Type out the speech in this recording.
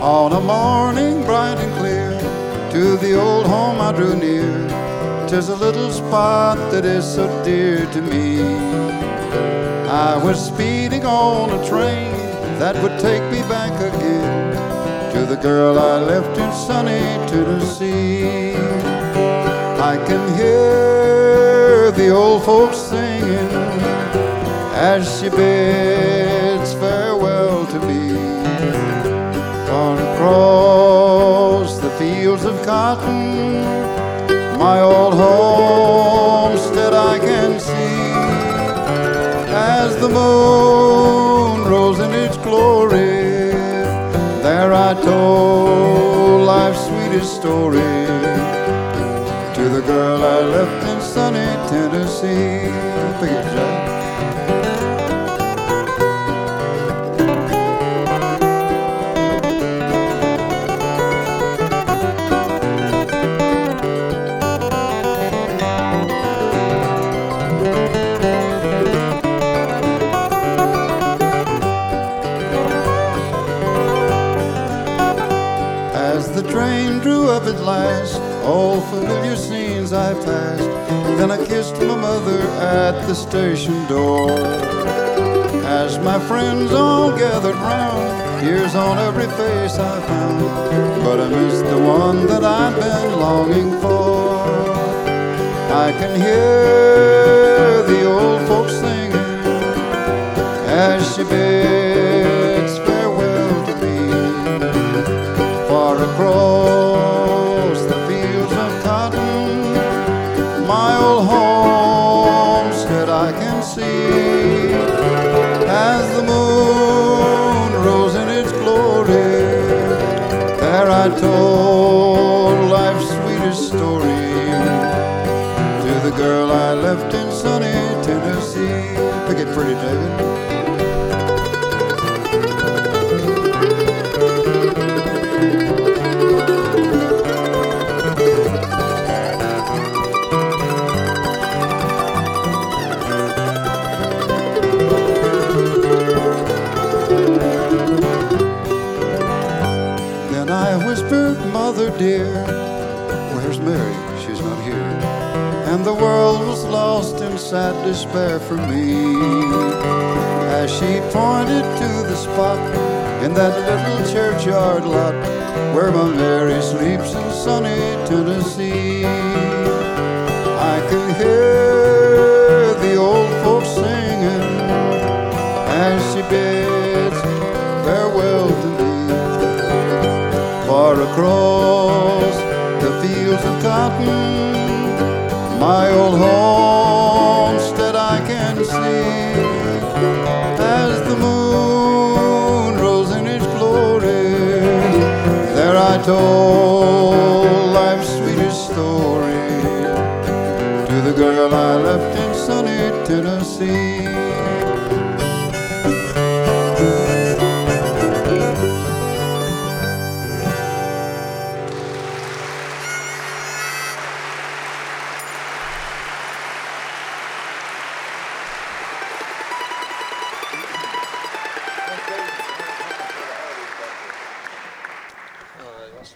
On a morning bright and clear, to the old home I drew near. 'Tis a little spot that is so dear to me. I was speeding on a train that would take me back again to the girl I left in sunny Tennessee. I can hear the old folks singing as she bids farewell to me. Far across the fields of cotton, my old homestead I can see. As the moon rose in its glory, there I told life's sweetest story to the girl I left in sunny Tennessee. Pick it, Jack. As the train drew up at last, all familiar scenes I passed. Then I kissed my mother at the station door. As my friends all gathered round, tears on every face I found, but I missed the one that I'd been longing for. I can hear the old folks singing as she bids farewell to me. Far across the fields of cotton, my old homestead I can see. As the moon rose in its glory, there I told life's sweetest story to the girl I left in sunny Tennessee. Pick it pretty, David. I whispered, Mother dear, where's Mary? She's not here. And the world was lost in sad despair for me, as she pointed to the spot in that little churchyard lot where my Mary sleeps in sunny Tennessee. I can hear the old folks singing as she bids farewell to me. Far across the fields of cotton, my old homestead I can see. As the moon rose in its glory, there I told life's sweetest story to the girl I left in sunny Tennessee.